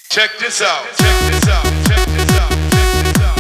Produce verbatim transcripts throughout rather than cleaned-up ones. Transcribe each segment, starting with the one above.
Check this out. Check this out. Check this out. Check this out.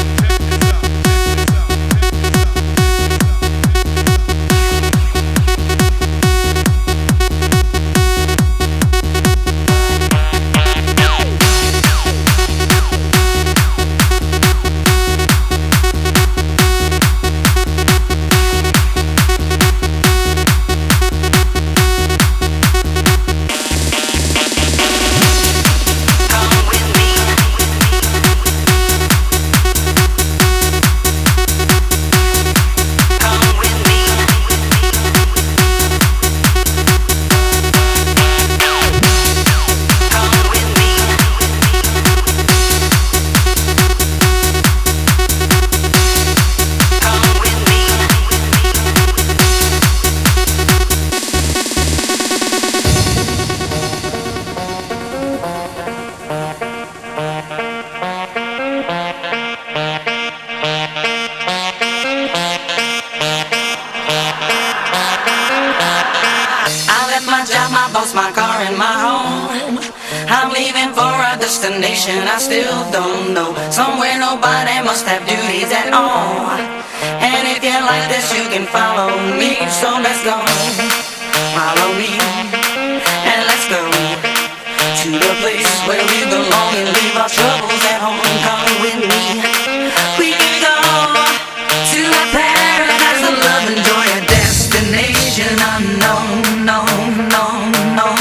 My car and my home. I'm leaving for a destination I still don't know. Somewhere nobody must have duties at all. And if you like this, you can follow me. So let's go. Follow me. And let's go to the place where we belong and leave our troubles at home. Come with me. We can go to a paradise of love and joy, a destination unknown, known, known.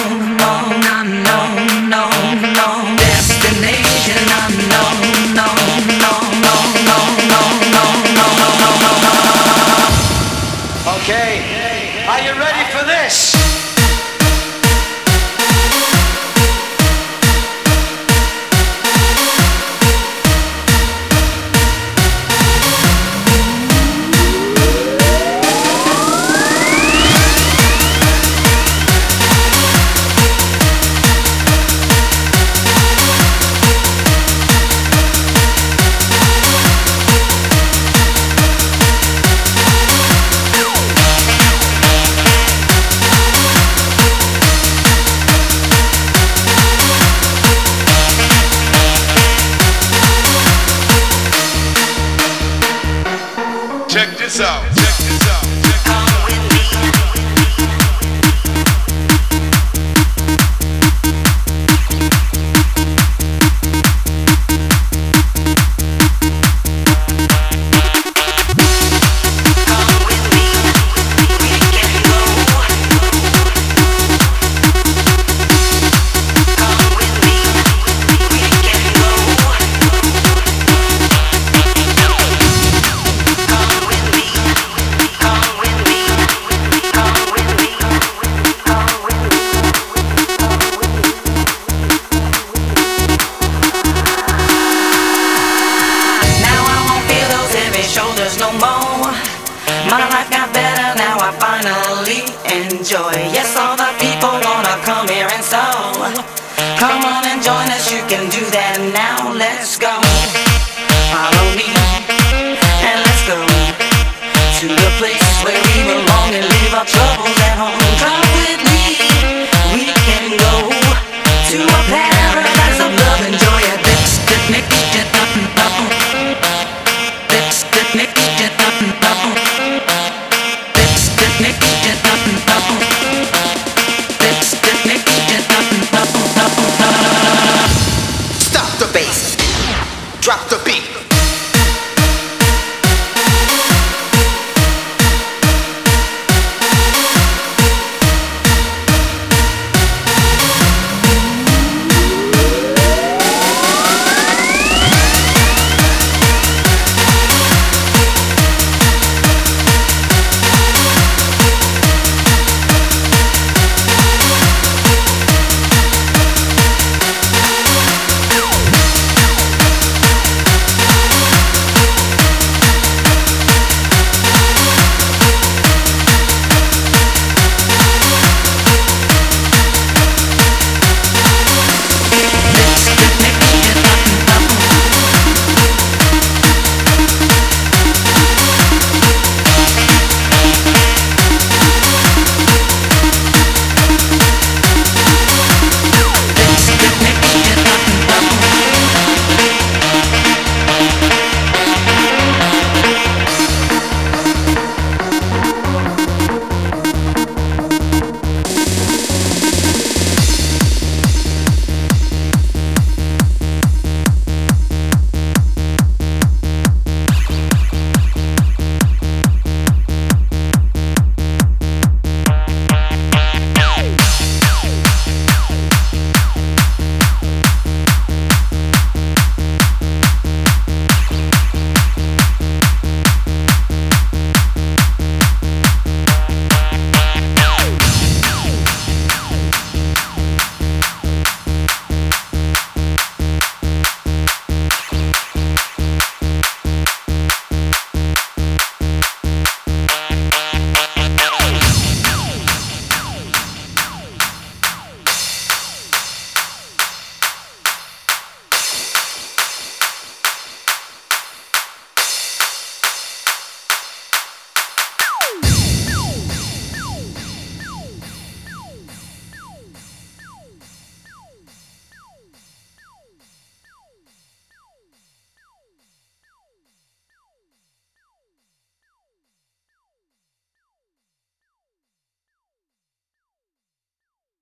Okay, are you ready for this? Check this out. Check this out. Come with me. Come with me. We can go. Come with me. We can go. Come with me. Come with me. Come with me. Come with me. Now I won't feel those heavy shoulders no more. My life got better now, I finally enjoy. Yes, all the people wanna come here and so come on and join us, you can do that now. Let's go. Follow me and let's go to the place where we belong and leave our troubles at home. Come with me, we can go to a paradise of love and joy, a destination unknown. Destination unknown. Destination unknown. Destination unknown. Stop the bass, drop the beat.